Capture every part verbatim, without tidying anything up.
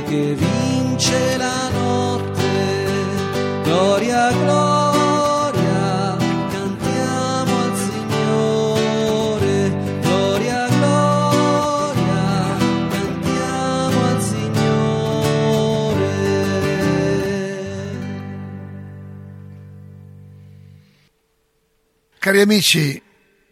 che vince la notte. Gloria, gloria, cantiamo al Signore. Gloria, gloria, cantiamo al Signore. Cari amici,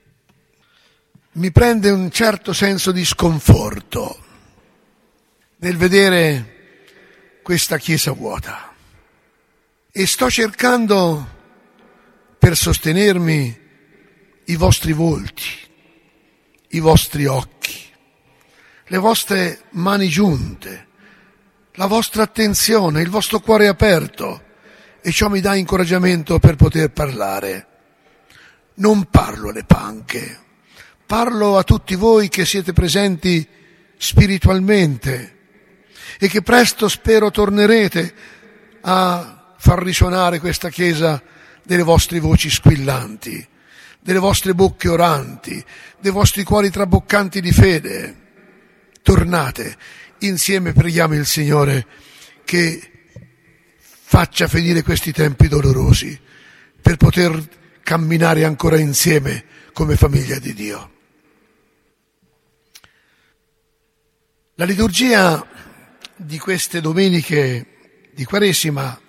mi prende un certo senso di sconforto nel vedere questa chiesa vuota e sto cercando per sostenermi i vostri volti, i vostri occhi, le vostre mani giunte, la vostra attenzione, il vostro cuore aperto, e ciò mi dà incoraggiamento per poter parlare. Non parlo alle panche, parlo a tutti voi che siete presenti spiritualmente e che presto spero tornerete a far risuonare questa chiesa delle vostre voci squillanti, delle vostre bocche oranti, dei vostri cuori traboccanti di fede. Tornate, insieme preghiamo il Signore che faccia finire questi tempi dolorosi per poter camminare ancora insieme come famiglia di Dio. La liturgia di queste domeniche di Quaresima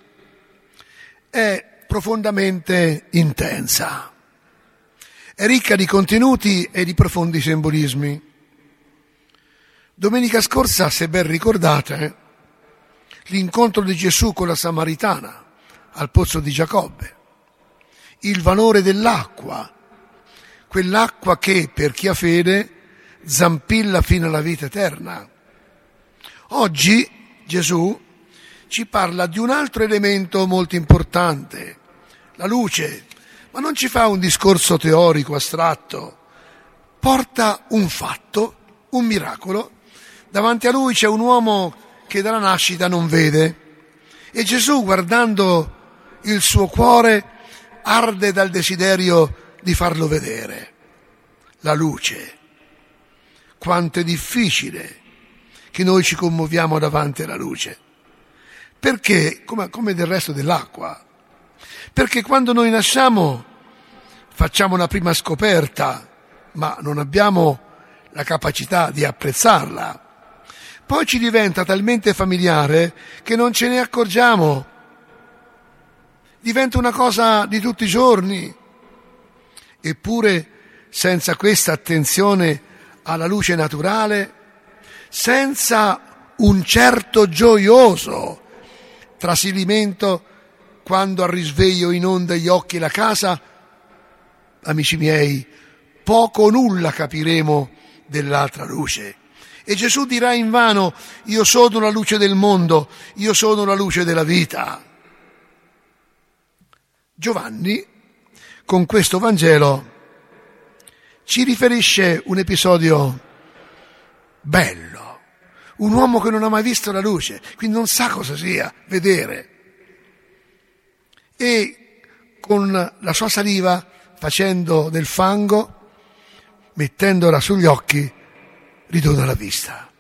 è profondamente intensa, è ricca di contenuti e di profondi simbolismi. Domenica scorsa, se ben ricordate, l'incontro di Gesù con la Samaritana al pozzo di Giacobbe, il valore dell'acqua, quell'acqua che per chi ha fede zampilla fino alla vita eterna. Oggi Gesù ci parla di un altro elemento molto importante, la luce, ma non ci fa un discorso teorico astratto, porta un fatto, un miracolo. Davanti a lui c'è un uomo che dalla nascita non vede e Gesù, guardando il suo cuore, arde dal desiderio di farlo vedere. La luce. Quanto è difficile che noi ci commuoviamo davanti alla luce. Perché, come, come del resto dell'acqua, perché quando noi nasciamo facciamo una prima scoperta, ma non abbiamo la capacità di apprezzarla. Poi ci diventa talmente familiare che non ce ne accorgiamo. Diventa una cosa di tutti i giorni. Eppure, senza questa attenzione alla luce naturale, senza un certo gioioso trascinamento quando al risveglio inonda gli occhi e la casa, amici miei, poco o nulla capiremo dell'altra luce. E Gesù dirà invano: io sono la luce del mondo, io sono la luce della vita. Giovanni, con questo Vangelo, ci riferisce un episodio bello, un uomo che non ha mai visto la luce, quindi non sa cosa sia vedere. E con la sua saliva, facendo del fango, mettendola sugli occhi, ridona la vista.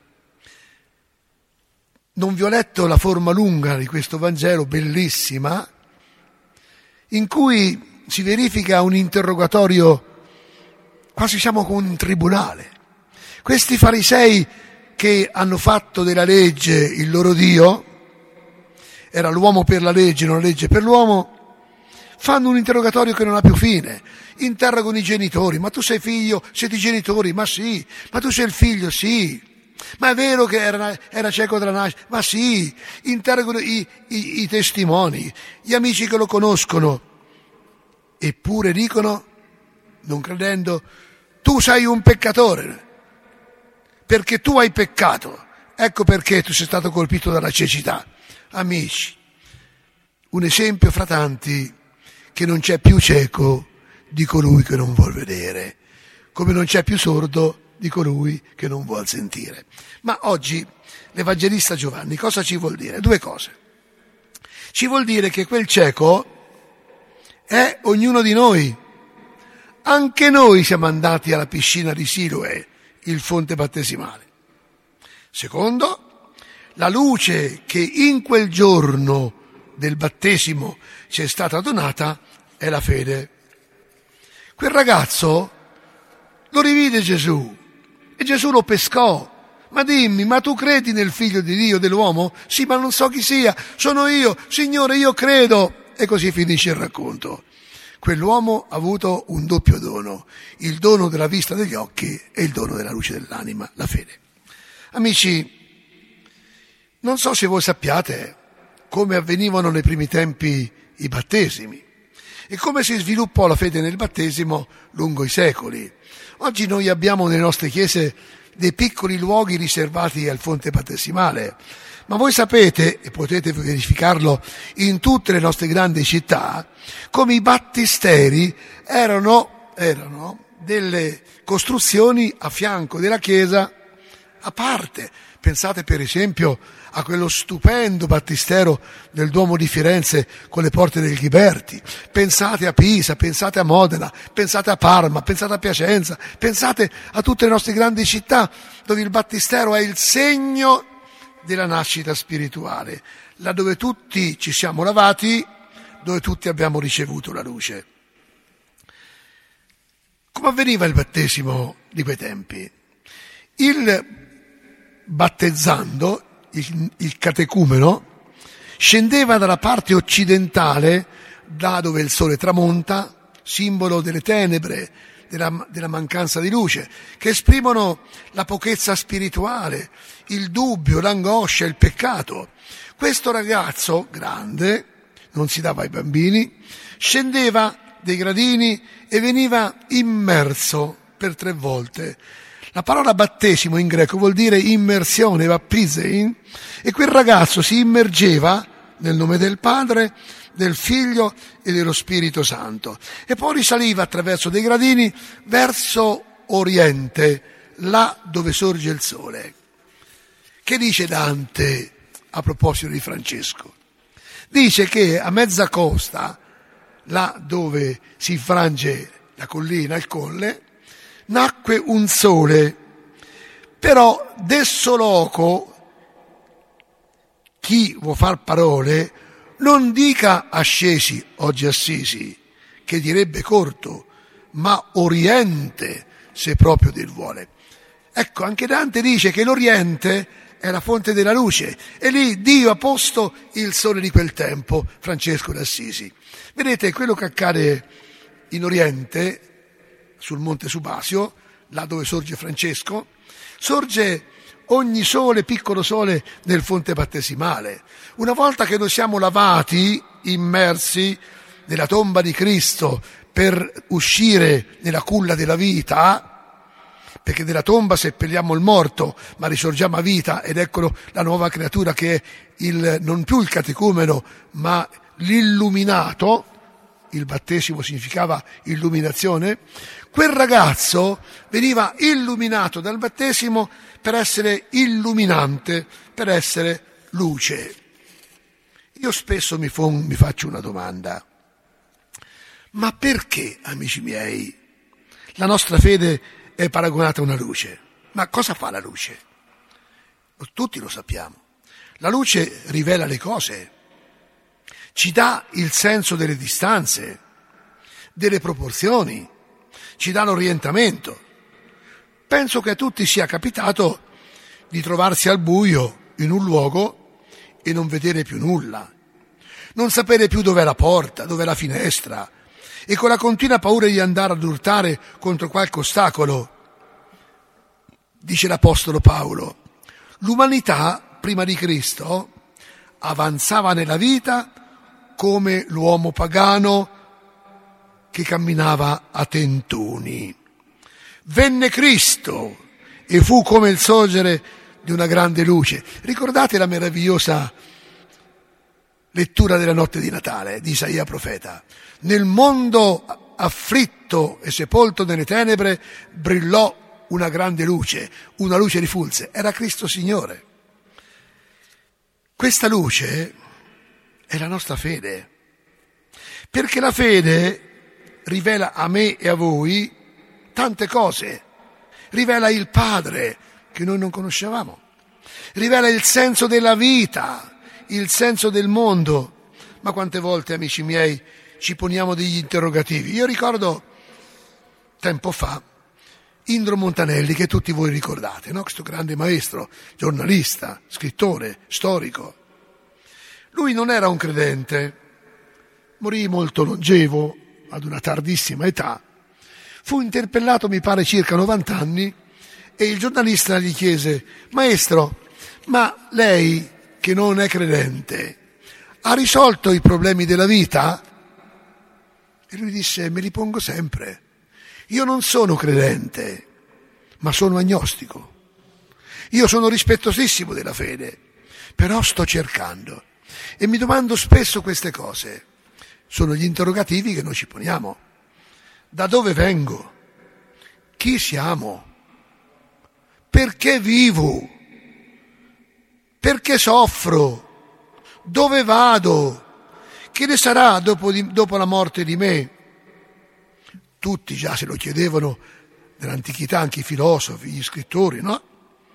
Non vi ho letto la forma lunga di questo Vangelo, bellissima, in cui si verifica un interrogatorio, quasi siamo con un tribunale. Questi farisei che hanno fatto della legge il loro Dio, era l'uomo per la legge, non la legge per l'uomo, fanno un interrogatorio che non ha più fine. Interrogano i genitori: ma tu sei figlio, siete i genitori? Ma sì. Ma tu sei il figlio? Sì. Ma è vero che era, era cieco dalla nascita? Ma sì. Interrogano i, i, i testimoni, gli amici che lo conoscono, eppure dicono, non credendo: tu sei un peccatore, perché tu hai peccato, ecco perché tu sei stato colpito dalla cecità. Amici, un esempio fra tanti, che non c'è più cieco di colui che non vuol vedere, come non c'è più sordo di colui che non vuol sentire. Ma oggi l'Evangelista Giovanni cosa ci vuol dire? Due cose. Ci vuol dire che quel cieco è ognuno di noi. Anche noi siamo andati alla piscina di Siloe, il fonte battesimale. Secondo, la luce che in quel giorno del battesimo ci è stata donata è la fede. Quel ragazzo lo rivide Gesù e Gesù lo pescò. Ma dimmi, ma tu credi nel figlio di Dio, dell'uomo? Sì, ma non so chi sia, sono io, Signore, io credo. E così finisce il racconto. Quell'uomo ha avuto un doppio dono, il dono della vista degli occhi e il dono della luce dell'anima, la fede. Amici, non so se voi sappiate come avvenivano nei primi tempi i battesimi e come si sviluppò la fede nel battesimo lungo i secoli. Oggi noi abbiamo nelle nostre chiese dei piccoli luoghi riservati al fonte battesimale, ma voi sapete, e potete verificarlo in tutte le nostre grandi città, come i battisteri erano, erano delle costruzioni a fianco della chiesa a parte. Pensate per esempio a quello stupendo battistero del Duomo di Firenze con le porte del Ghiberti, pensate a Pisa, pensate a Modena, pensate a Parma, pensate a Piacenza, pensate a tutte le nostre grandi città dove il battistero è il segno della nascita spirituale, là dove tutti ci siamo lavati, dove tutti abbiamo ricevuto la luce. Come avveniva il battesimo di quei tempi? Il battezzando, il, il catecumeno, scendeva dalla parte occidentale, da dove il sole tramonta, simbolo delle tenebre, della, della mancanza di luce, che esprimono la pochezza spirituale, il dubbio, l'angoscia, il peccato. Questo ragazzo grande, non si dava ai bambini, scendeva dei gradini e veniva immerso per tre volte. La parola battesimo in greco vuol dire immersione, baptizein, e quel ragazzo si immergeva nel nome del Padre, del Figlio e dello Spirito Santo, e poi risaliva attraverso dei gradini verso oriente, là dove sorge il sole. Che dice Dante a proposito di Francesco? Dice che a mezza costa, là dove si infrange la collina, il colle, nacque un sole, però desso loco chi vuol far parole non dica ascesi, oggi Assisi, che direbbe corto, ma oriente, se proprio Dio vuole. Ecco, anche Dante dice che l'oriente è la fonte della luce, e lì Dio ha posto il sole di quel tempo, Francesco d'Assisi. Vedete, quello che accade in oriente, sul monte Subasio, là dove sorge Francesco, sorge ogni sole, piccolo sole nel fonte battesimale. Una volta che noi siamo lavati, immersi nella tomba di Cristo per uscire nella culla della vita, perché nella tomba seppelliamo il morto, ma risorgiamo a vita, ed eccolo la nuova creatura che è il, non più il catecumeno, ma l'illuminato. Il battesimo significava illuminazione. Quel ragazzo veniva illuminato dal battesimo per essere illuminante, per essere luce. Io spesso mi, fo, mi faccio una domanda: ma perché, amici miei, la nostra fede è paragonata a una luce? Ma cosa fa la luce? Tutti lo sappiamo. La luce rivela le cose, ci dà il senso delle distanze, delle proporzioni, ci dà l'orientamento. Penso che a tutti sia capitato di trovarsi al buio in un luogo e non vedere più nulla, non sapere più dov'è la porta, dov'è la finestra, e con la continua paura di andare ad urtare contro qualche ostacolo. Dice l'Apostolo Paolo: l'umanità prima di Cristo avanzava nella vita come l'uomo pagano che camminava a tentoni. Venne Cristo e fu come il sorgere di una grande luce. Ricordate la meravigliosa lettura della notte di Natale di Isaia profeta? Nel mondo afflitto e sepolto nelle tenebre brillò una grande luce, una luce rifulse. Era Cristo Signore. Questa luce è la nostra fede, perché la fede rivela a me e a voi tante cose, rivela il Padre che noi non conoscevamo, rivela il senso della vita, il senso del mondo. Ma quante volte, amici miei, ci poniamo degli interrogativi? Io ricordo tempo fa Indro Montanelli, che tutti voi ricordate, no? Questo grande maestro, giornalista, scrittore, storico. Lui non era un credente, morì molto longevo, ad una tardissima età. Fu interpellato, mi pare, circa novanta anni, e il giornalista gli chiese: maestro, ma lei, che non è credente, ha risolto i problemi della vita? E lui disse: me li pongo sempre. Io non sono credente, ma sono agnostico. Io sono rispettosissimo della fede, però sto cercando. E mi domando spesso queste cose. Sono gli interrogativi che noi ci poniamo. Da dove vengo? Chi siamo? Perché vivo? Perché soffro? Dove vado? Che ne sarà dopo, di, dopo la morte di me? Tutti già se lo chiedevano nell'antichità, anche i filosofi, gli scrittori, no?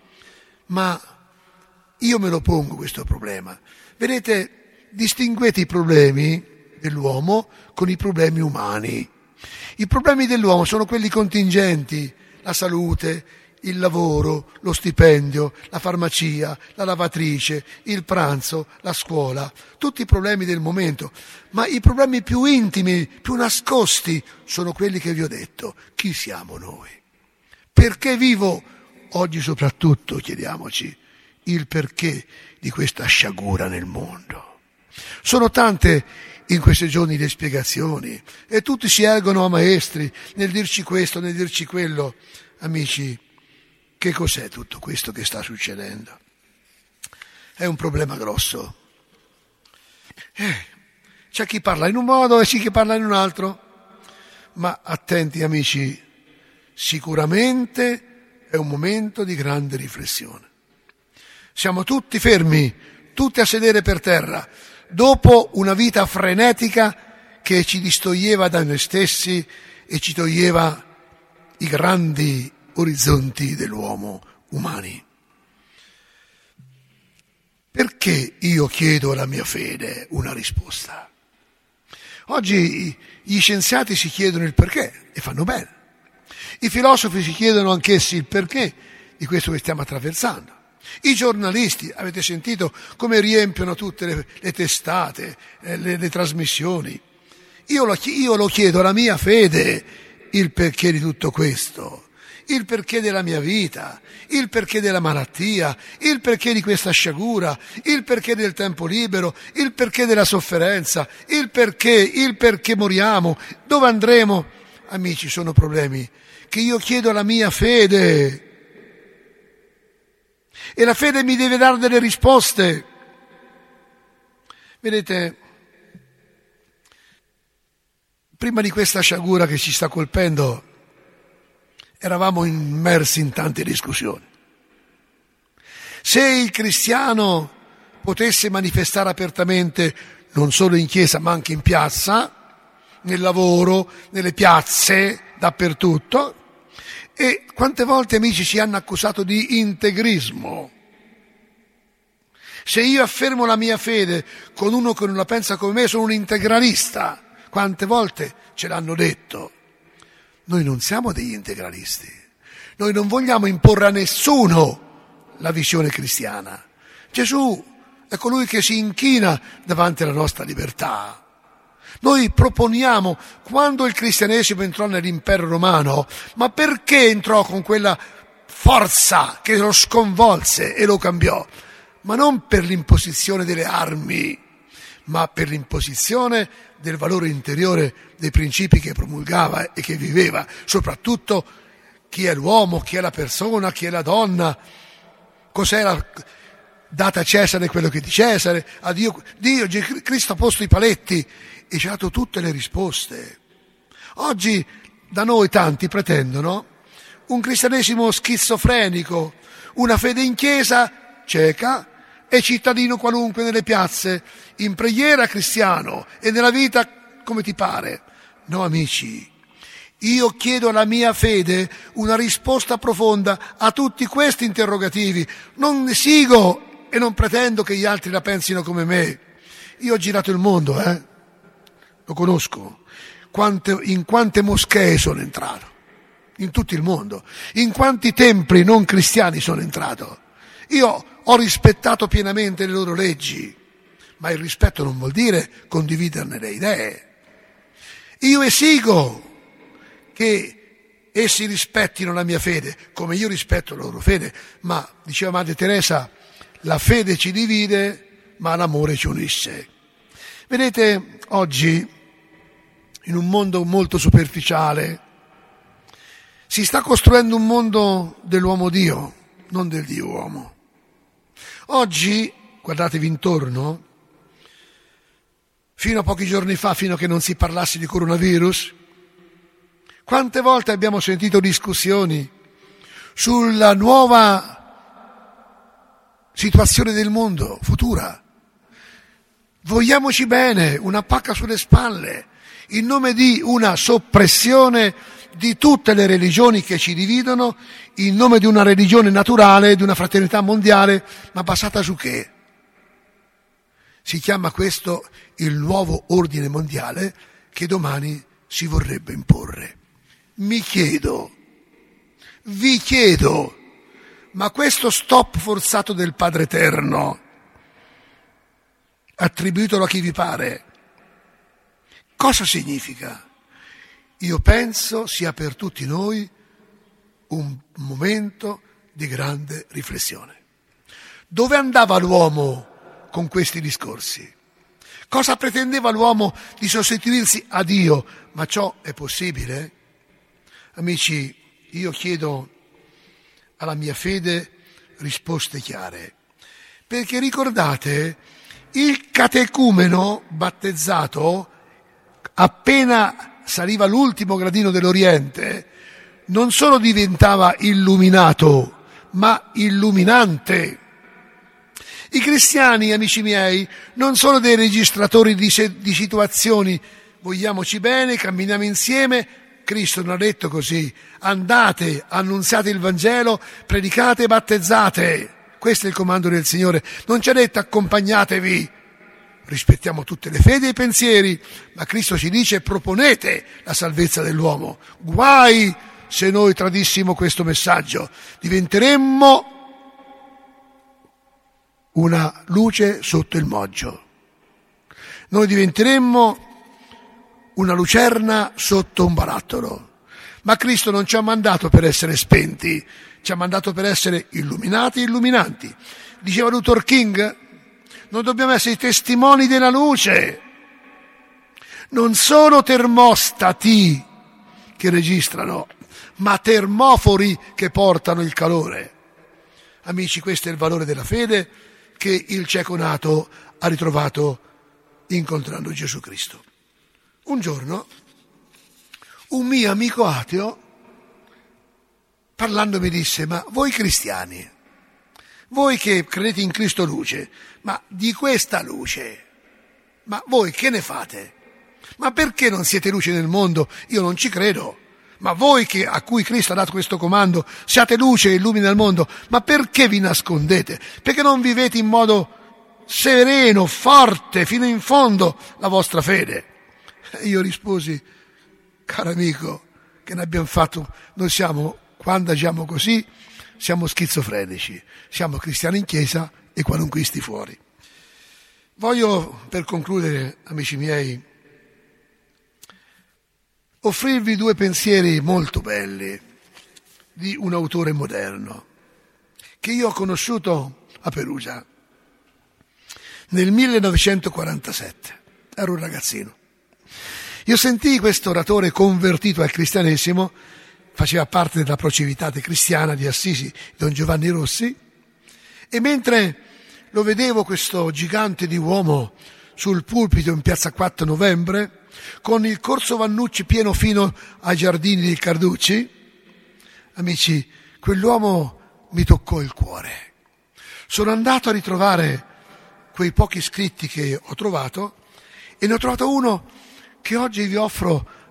Ma io me lo pongo questo problema. Vedete, distinguete i problemi dell'uomo con i problemi umani. I problemi dell'uomo sono quelli contingenti: la salute, il lavoro, lo stipendio, la farmacia, la lavatrice, il pranzo, la scuola, tutti i problemi del momento. Ma i problemi più intimi, più nascosti, sono quelli che vi ho detto. Chi siamo noi? Perché vivo? Oggi soprattutto chiediamoci il perché di questa sciagura nel mondo. Sono tante in questi giorni le spiegazioni e tutti si ergono a maestri nel dirci questo, nel dirci quello. Amici, che cos'è tutto questo che sta succedendo? È un problema grosso. Eh, c'è chi parla in un modo e c'è chi parla in un altro. Ma attenti, amici, sicuramente è un momento di grande riflessione. Siamo tutti fermi, tutti a sedere per terra, dopo una vita frenetica che ci distoglieva da noi stessi e ci toglieva i grandi orizzonti dell'uomo umani. Perché io chiedo alla mia fede una risposta? Oggi gli scienziati si chiedono il perché e fanno bene. I filosofi si chiedono anch'essi il perché di questo che stiamo attraversando. I giornalisti, avete sentito come riempiono tutte le, le testate, eh, le, le trasmissioni. Io lo, io lo chiedo alla mia fede il perché di tutto questo. Il perché della mia vita, il perché della malattia, il perché di questa sciagura, il perché del tempo libero, il perché della sofferenza, il perché, il perché moriamo, dove andremo. Amici, sono problemi che io chiedo alla mia fede e la fede mi deve dare delle risposte. Vedete, prima di questa sciagura che ci sta colpendo, eravamo immersi in tante discussioni. Se il cristiano potesse manifestare apertamente, non solo in chiesa ma anche in piazza, nel lavoro, nelle piazze, dappertutto, e quante volte, amici, ci hanno accusato di integrismo. Se io affermo la mia fede con uno che non la pensa come me, sono un integralista. Quante volte ce l'hanno detto. Noi non siamo degli integralisti, noi non vogliamo imporre a nessuno la visione cristiana. Gesù è colui che si inchina davanti alla nostra libertà. Noi proponiamo, quando il cristianesimo entrò nell'impero romano, ma perché entrò con quella forza che lo sconvolse e lo cambiò? Ma non per l'imposizione delle armi, ma per l'imposizione del valore interiore dei principi che promulgava e che viveva, soprattutto chi è l'uomo, chi è la persona, chi è la donna, cos'è la data a Cesare quello che è di Cesare, a Dio, Dio, Cristo ha posto i paletti e ci ha dato tutte le risposte. Oggi da noi tanti pretendono un cristianesimo schizofrenico, una fede in chiesa cieca e cittadino qualunque nelle piazze, in preghiera cristiano e nella vita come ti pare. No, amici, Io chiedo alla mia fede una risposta profonda a tutti questi interrogativi. Non esigo e non pretendo che gli altri la pensino come me. Io ho girato il mondo, eh? Lo conosco. Quante, in quante moschee sono entrato? In tutto il mondo. In quanti templi non cristiani sono entrato? Io ho rispettato pienamente le loro leggi, ma il rispetto non vuol dire condividerne le idee. Io esigo che essi rispettino la mia fede, come io rispetto la loro fede, ma, diceva Madre Teresa, la fede ci divide, ma l'amore ci unisce. Vedete, oggi, in un mondo molto superficiale, si sta costruendo un mondo dell'uomo-Dio, non del Dio-uomo. Oggi, guardatevi intorno, fino a pochi giorni fa, fino a che non si parlasse di coronavirus, quante volte abbiamo sentito discussioni sulla nuova situazione del mondo futura. Vogliamoci bene, una pacca sulle spalle, in nome di una soppressione di tutte le religioni che ci dividono, in nome di una religione naturale, di una fraternità mondiale, ma basata su che? Si chiama questo il nuovo ordine mondiale che domani si vorrebbe imporre. Mi chiedo, vi chiedo, ma questo stop forzato del Padre Eterno, attribuitelo a chi vi pare, cosa significa? Io penso sia per tutti noi un momento di grande riflessione. Dove andava l'uomo con questi discorsi? Cosa pretendeva l'uomo di sostituirsi a Dio? Ma ciò è possibile? Amici, io chiedo alla mia fede risposte chiare, perché ricordate, il catecumeno battezzato, appena saliva l'ultimo gradino dell'Oriente, non solo diventava illuminato, ma illuminante. I cristiani, amici miei, non sono dei registratori di, se- di situazioni, vogliamoci bene, camminiamo insieme. Cristo non ha detto così: andate, annunziate il Vangelo, predicate e battezzate. Questo è il comando del Signore. Non ci ha detto accompagnatevi. Rispettiamo tutte le fedi e i pensieri, ma Cristo ci dice proponete la salvezza dell'uomo. Guai se noi tradissimo questo messaggio, diventeremmo una luce sotto il moggio. Noi diventeremmo una lucerna sotto un barattolo. Ma Cristo non ci ha mandato per essere spenti, ci ha mandato per essere illuminati e illuminanti. Diceva Luther King, non dobbiamo essere i testimoni della luce. Non sono termostati che registrano, ma termofori che portano il calore. Amici, questo è il valore della fede che il cieco nato ha ritrovato incontrando Gesù Cristo. Un giorno un mio amico ateo, parlando, mi disse: ma voi cristiani, voi che credete in Cristo luce, ma di questa luce, ma voi che ne fate? Ma perché non siete luce nel mondo? Io non ci credo. Ma voi che, a cui Cristo ha dato questo comando, siate luce e illumina il mondo, ma perché vi nascondete? Perché non vivete in modo sereno, forte, fino in fondo la vostra fede? E io risposi: caro amico, che ne abbiamo fatto? Noi siamo, quando agiamo così, siamo schizofrenici, siamo cristiani in chiesa e qualunquisti fuori. Voglio, per concludere, amici miei, offrirvi due pensieri molto belli di un autore moderno che io ho conosciuto a Perugia nel millenovecentoquarantasette. Ero un ragazzino. Io sentii questo oratore convertito al cristianesimo, faceva parte della Procivitate cristiana di Assisi, Don Giovanni Rossi, e mentre lo vedevo, questo gigante di uomo, sul pulpito in piazza quattro novembre, con il corso Vannucci pieno fino ai giardini di Carducci, amici, quell'uomo mi toccò il cuore. Sono andato a ritrovare quei pochi scritti che ho trovato e ne ho trovato uno che oggi vi offro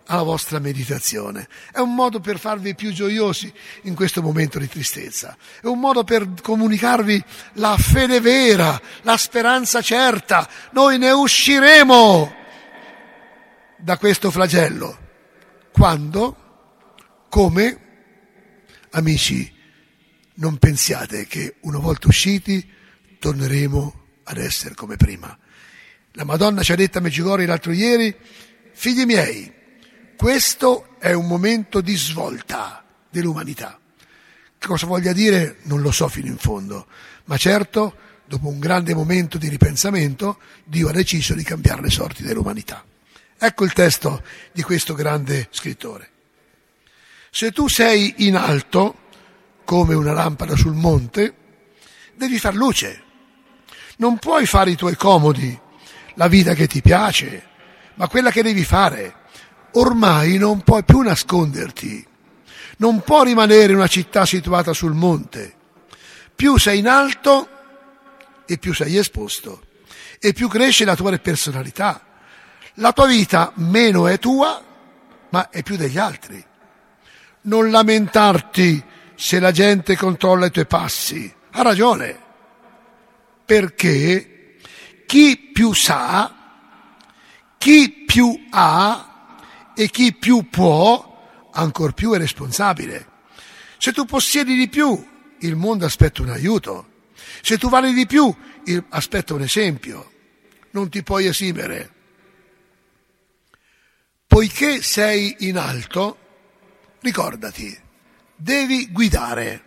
alla vostra meditazione. È un modo per farvi più gioiosi in questo momento di tristezza. È un modo per comunicarvi la fede vera, la speranza certa. Noi ne usciremo da questo flagello. Quando? Come? Amici, non pensiate che una volta usciti torneremo ad essere come prima. La Madonna ci ha detto a Medjugorje l'altro ieri: figli miei, questo è un momento di svolta dell'umanità. Che cosa voglia dire non lo so fino in fondo, ma certo, dopo un grande momento di ripensamento, Dio ha deciso di cambiare le sorti dell'umanità. Ecco il testo di questo grande scrittore. Se tu sei in alto, come una lampada sul monte, devi far luce. Non puoi fare i tuoi comodi, la vita che ti piace, ma quella che devi fare. Ormai non puoi più nasconderti, non può rimanere una città situata sul monte. Più sei in alto e più sei esposto e più cresce la tua personalità. La tua vita meno è tua, ma è più degli altri. Non lamentarti se la gente controlla i tuoi passi. Ha ragione, perché chi più sa, chi più ha e chi più può, ancor più è responsabile. Se tu possiedi di più, il mondo aspetta un aiuto. Se tu vali di più, il, aspetta un esempio. Non ti puoi esimere. Poiché sei in alto, ricordati, devi guidare.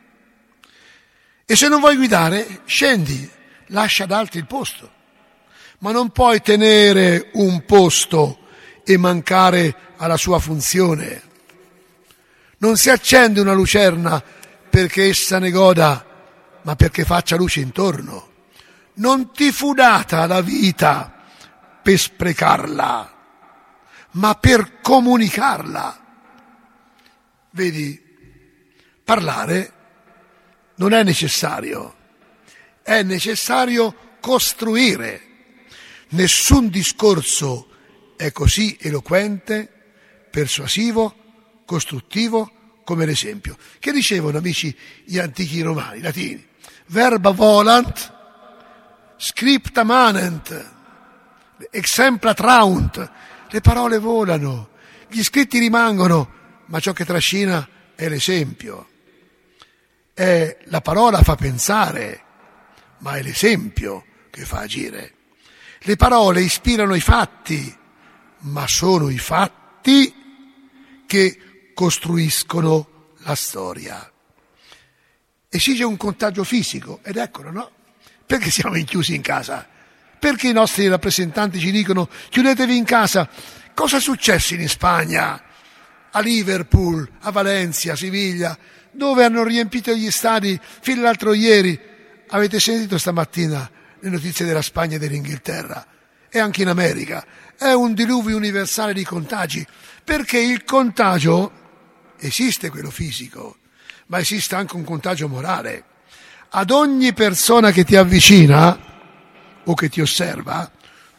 E se non vuoi guidare, scendi, lascia ad altri il posto. Ma non puoi tenere un posto e mancare alla sua funzione. Non si accende una lucerna perché essa ne goda, ma perché faccia luce intorno. Non ti fu data la vita per sprecarla, ma per comunicarla. Vedi, parlare non è necessario, è necessario costruire. Nessun discorso è così eloquente, persuasivo, costruttivo come l'esempio. Che dicevano, amici, gli antichi romani, latini? Verba volant, scripta manent, exempla traunt. Le parole volano, gli scritti rimangono, ma ciò che trascina è l'esempio. È la parola fa pensare, ma è l'esempio che fa agire. Le parole ispirano i fatti, ma sono i fatti che costruiscono la storia. Esige un contagio fisico, ed eccolo, no? Perché siamo chiusi in casa? Perché i nostri rappresentanti ci dicono chiudetevi in casa? Cosa è successo in Spagna, a Liverpool, a Valencia, a Siviglia, dove hanno riempito gli stadi fino all'altro ieri? Avete sentito stamattina le notizie della Spagna e dell'Inghilterra? E anche in America. È un diluvio universale di contagi, perché il contagio, esiste quello fisico, ma esiste anche un contagio morale. Ad ogni persona che ti avvicina o che ti osserva,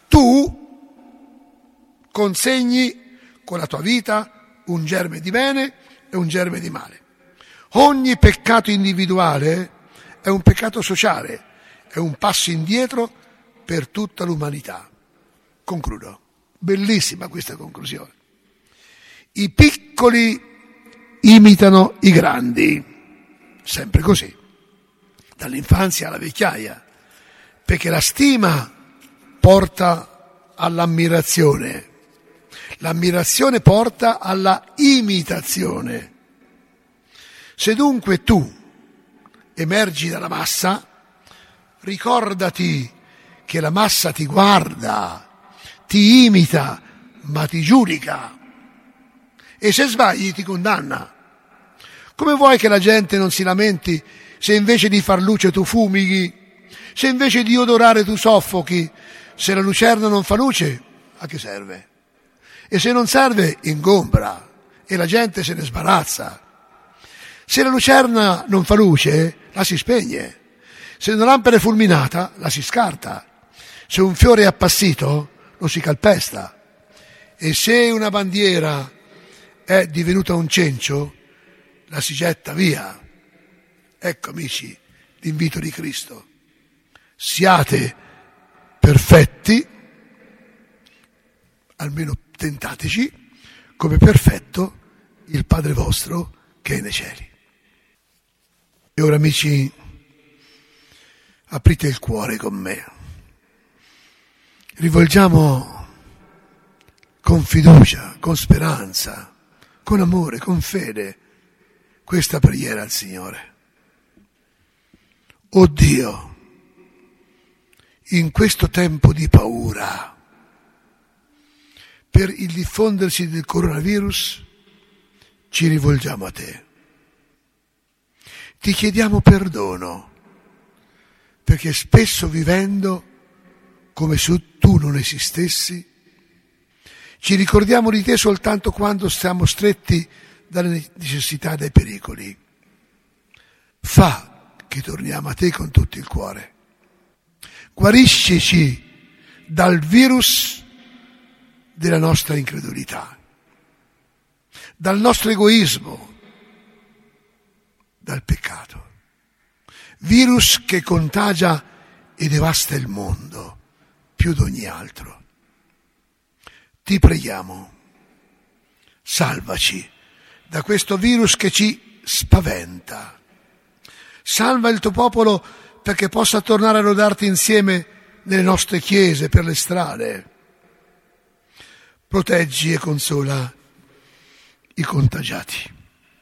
tu consegni con la tua vita un germe di bene e un germe di male. Ogni peccato individuale è un peccato sociale, è un passo indietro per tutta l'umanità. Concludo. Bellissima questa conclusione. I piccoli imitano i grandi, sempre così, dall'infanzia alla vecchiaia, perché la stima porta all'ammirazione, l'ammirazione porta alla imitazione. Se dunque tu emergi dalla massa, ricordati che la massa ti guarda, ti imita, ma ti giudica. E se sbagli ti condanna. Come vuoi che la gente non si lamenti se invece di far luce tu fumighi, se invece di odorare tu soffochi? Se la lucerna non fa luce, a che serve? E se non serve, ingombra e la gente se ne sbarazza. Se la lucerna non fa luce, la si spegne. Se una lampada è fulminata, la si scarta. Se un fiore è appassito, lo si calpesta. E se una bandiera è divenuta un cencio, la si getta via. Ecco, amici, l'invito di Cristo. Siate perfetti, almeno tentateci, come perfetto il Padre vostro che è nei cieli. E ora, amici, aprite il cuore con me. Rivolgiamo con fiducia, con speranza, con amore, con fede questa preghiera al Signore. Oh Dio, in questo tempo di paura, per il diffondersi del coronavirus, ci rivolgiamo a te. Ti chiediamo perdono, perché spesso vivendo come se tu non esistessi, ci ricordiamo di te soltanto quando stiamo stretti dalle necessità e dai pericoli. Fa che torniamo a te con tutto il cuore. Guariscici dal virus della nostra incredulità, dal nostro egoismo, dal peccato. Virus che contagia e devasta il mondo più di ogni altro. Ti preghiamo, salvaci da questo virus che ci spaventa. Salva il tuo popolo perché possa tornare a lodarti insieme nelle nostre chiese, per le strade. Proteggi e consola i contagiati,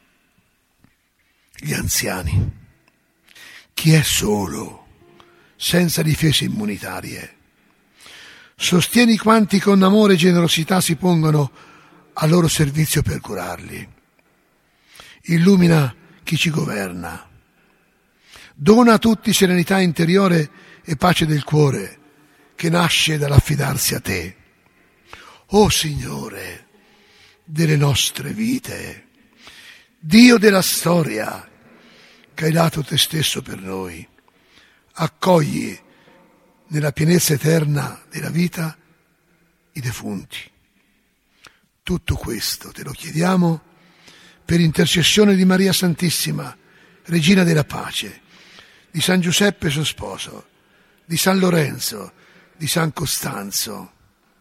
gli anziani, chi è solo, senza difese immunitarie. Sostieni quanti con amore e generosità si pongono al loro servizio per curarli. Illumina chi ci governa. Dona a tutti serenità interiore e pace del cuore che nasce dall'affidarsi a te. O Signore delle nostre vite, Dio della storia, che hai dato te stesso per noi, accogli nella pienezza eterna della vita i defunti. Tutto questo te lo chiediamo per intercessione di Maria Santissima, Regina della Pace, di San Giuseppe suo sposo, di San Lorenzo, di San Costanzo,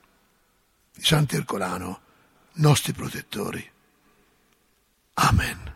di Sant'Ercolano, nostri protettori. Amen.